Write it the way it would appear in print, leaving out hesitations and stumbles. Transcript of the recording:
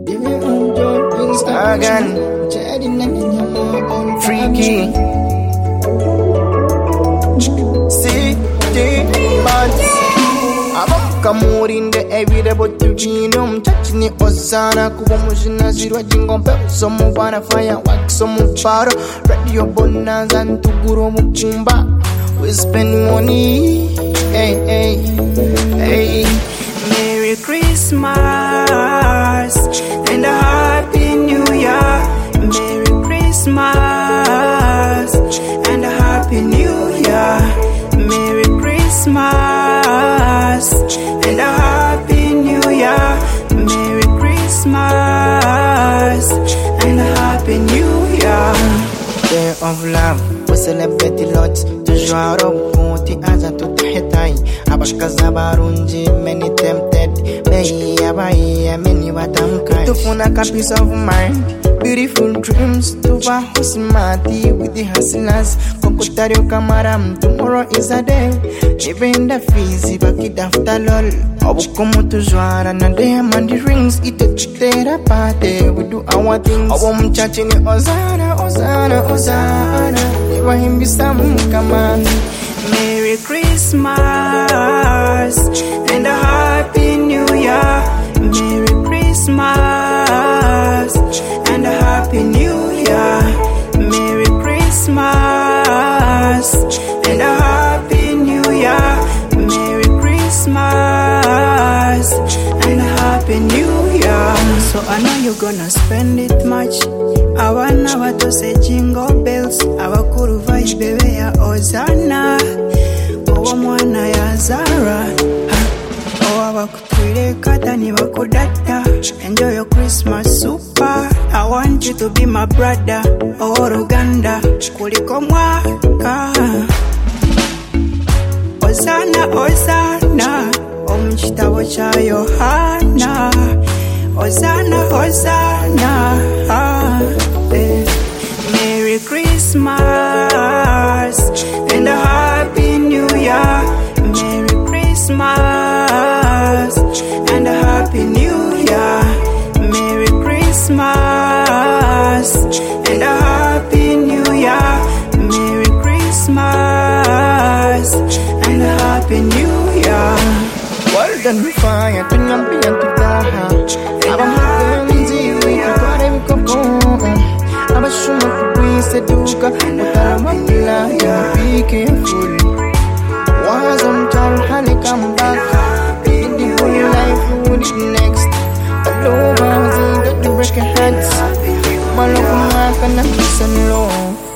Again, freaky. See, but Kamurin the everyday but to genome touching it Osana Kubomushina Zero Jingle some wanna fire wax some paro radio bonanza and to Guru Mukumba. We spend money. Hey, hey, hey. Merry Christmas and a Happy New Year. Merry Christmas and a Happy New Year. Merry Christmas and a Happy New Year. Merry Christmas and a Happy New Year. Day of love, we celebrate the Lord. Toujours roboti aza tutahitai. Abashkaza barunji, many tempted. Many watamkai. Tufuna a peace of mind. Beautiful dreams to Vahusimati with the hustlers. Kokutario Kamaram, tomorrow is a day. Even the fees, Ibaki after lol. Abukomo to Joara, and them and the rings. It a party. We do our things. Awam chachini Ozana, Ozana, Ozana. Never him be some command. Merry Christmas and a Happy New Year. Merry Christmas and a Happy New Year. Merry Christmas and a Happy New Year. Merry Christmas and a Happy New Year. So I know you're gonna spend it much. Abana bato say jingle bells. Abakuru vibe ya Ozana. Owa mwana ya Zara. Owa bakutwire kata ni bakudata. Enjoy your Christmas super. I want you to be my brother. Oh Uganda kuliko mwaka. Ozana, Ozana. Omchitabo cha Yohana. Ozana, Ozana. Merry Christmas and a Happy New Year. Merry Christmas and a Happy New Year. Merry Christmas and a Happy New Year. Merry Christmas and a Happy New Year. Well done, fire, to Nampi and to Taha. Abashuma kubwise duka utaramamila ya be careful. Was on town honey come back. In the whole life would it next. Alone I was in the break heads. Malokuma kana kiss and love.